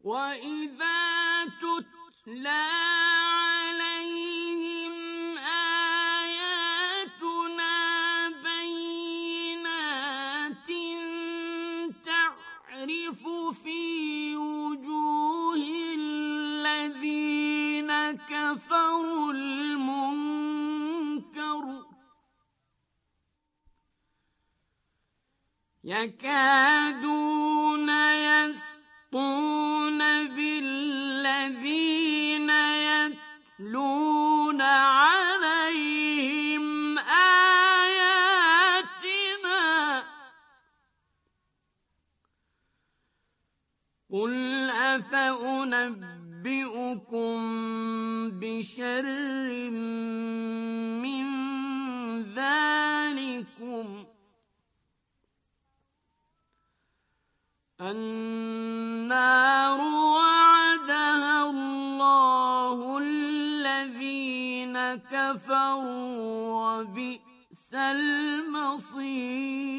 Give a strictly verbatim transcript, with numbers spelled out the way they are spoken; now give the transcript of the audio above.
وَإِذَا تُتْلَىٰ عَلَيْهِمْ آيَاتُنَا بَيِّنَاتٍ تَعْرِفُ فِي وُجُوهِ الَّذِينَ كَفَرُوا الْمُنكَرَ يَكَادُونَ يَسْطُونَ بِالَّذِينَ يَتْلُونَ عَلَيْهِمْ آيَاتِنَا ۗ قُلْ أَفَأُنَبِّئُكُم بِشَرٍّ مِّن ذَٰلِكُمُ النَّارُ وَعَدَهَا اللَّهُ الَّذِينَ كَفَرُوا ۖ وَبِئْسَ الْمَصِيرُ